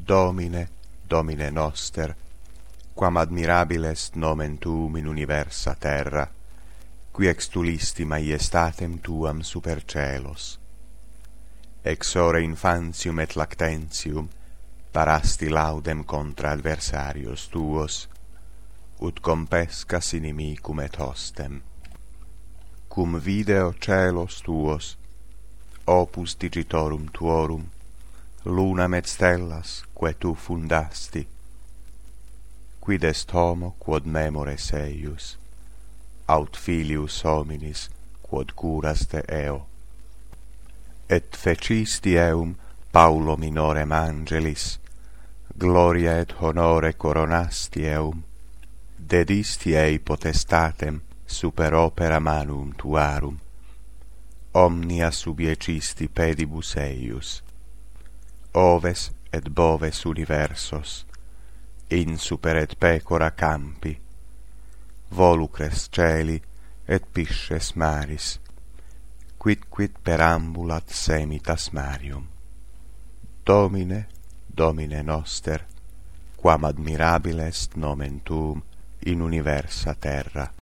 Domine, Domine noster, quam admirabile est nomen tuum in universa terra, qui extulisti maiestatem tuam super celos. Ex ore infantium et lactentium parasti laudem contra adversarios tuos, ut compescas inimicum et hostem. Cum video celos tuos, opus digitorum tuorum, lunam et stellas, quae tu fundasti, quid est homo quod memores eius, aut filius hominis quod curas de eo. Et fecisti eum Paulo minorem angelis, gloria et honore coronasti eum, dedisti ei potestatem super opera manum tuarum, omnia subiecisti pedibus eius, oves et boves universos, insuper et pecora campi, volucres celi et pisces maris, quid perambulat semitas marium. Domine, Domine noster, quam admirabile est nomen tuum in universa terra.